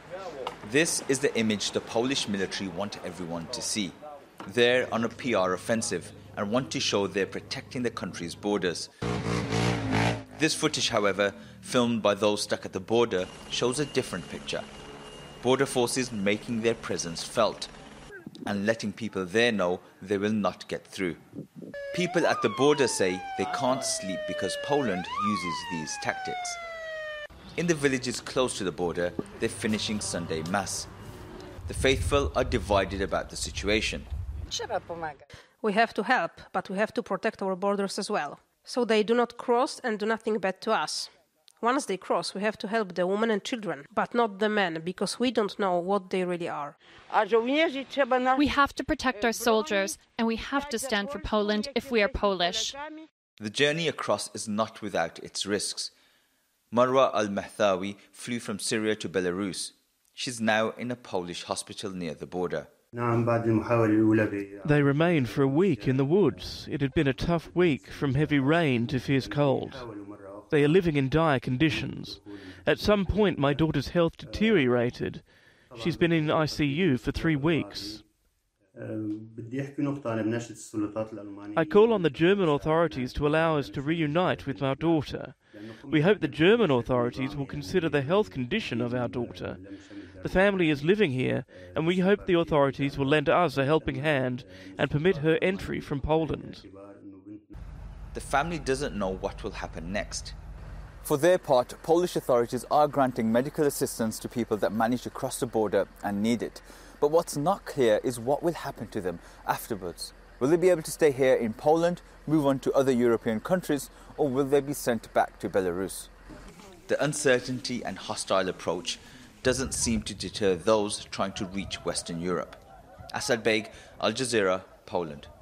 This is the image the Polish military want everyone to see. They're on a PR offensive and want to show they're protecting the country's borders. This footage, however, filmed by those stuck at the border, shows a different picture. Border forces making their presence felt and letting people there know they will not get through. People at the border say they can't sleep because Poland uses these tactics. In the villages close to the border, they're finishing Sunday Mass. The faithful are divided about the situation. We have to help, but we have to protect our borders as well, so they do not cross and do nothing bad to us. Once they cross, we have to help the women and children, but not the men, because we don't know what they really are. We have to protect our soldiers, and we have to stand for Poland if we are Polish. The journey across is not without its risks. Marwa al-Mahdawi flew from Syria to Belarus. She's now in a Polish hospital near the border. They remained for a week in the woods. It had been a tough week, from heavy rain to fierce cold. They are living in dire conditions. At some point, my daughter's health deteriorated. She's been in ICU for 3 weeks. I call on the German authorities to allow us to reunite with our daughter. We hope the German authorities will consider the health condition of our daughter. The family is living here, and we hope the authorities will lend us a helping hand and permit her entry from Poland. The family doesn't know what will happen next. For their part, Polish authorities are granting medical assistance to people that manage to cross the border and need it. But what's not clear is what will happen to them afterwards. Will they be able to stay here in Poland, move on to other European countries, or will they be sent back to Belarus? The uncertainty and hostile approach doesn't seem to deter those trying to reach Western Europe. Asad Beg, Al Jazeera, Poland.